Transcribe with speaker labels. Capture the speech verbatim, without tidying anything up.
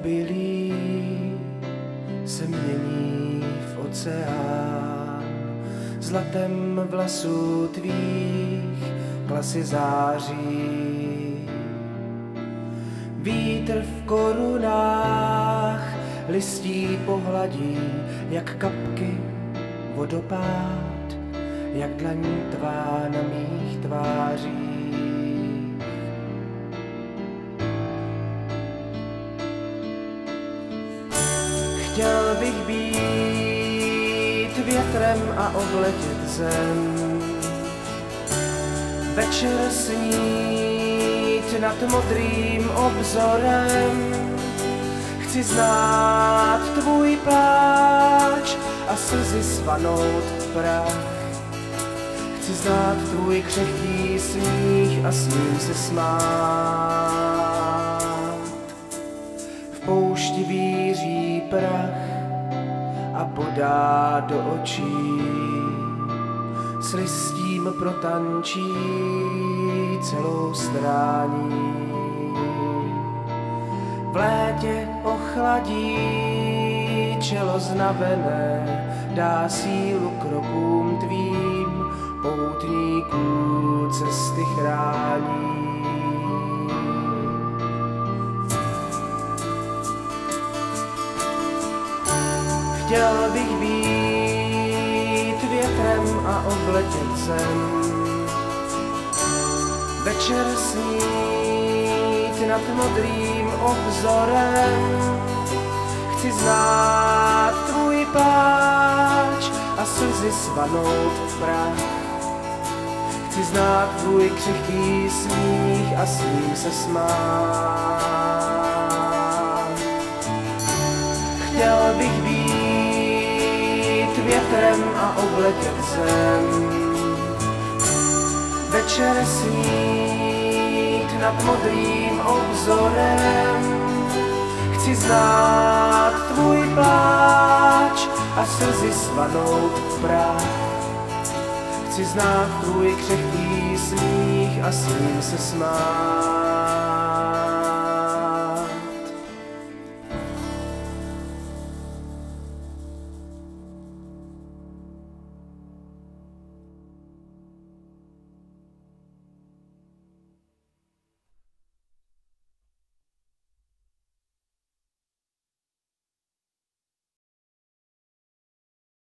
Speaker 1: obilí se mění v oceán, zlatem vlasů tvých klasy září. Vítr v korunách listí pohladí, jak kapky vodopád, jak dlaň tvá na mých tvářích. Chtěl bych být větrem a obletět zem, večer snít nad modrým obzorem. Chci znát tvůj pláč a slzy svanout v prach. Chci znát tvůj křehký smích a s ním se smát. V poušti víří prach a bodá do očí, s listím protančí celou strání. V létě ochladí čelo znavené, dá sílu krokům tvým, poutníků cesty chrání. Chtěl bych být větrem a obletět zem, večer snít nad modrým obzorem. Chci znát tvůj pláč a slzy svanout v prach. Chci znát tvůj křehký smích a s ním se smát. Chtěl bych být větrem a obletět zem, večer snít nad modrým obzorem. Chci znát tvůj pláč a slzy svanout v prach. Chci znát tvůj křehký smích a s ním se smát.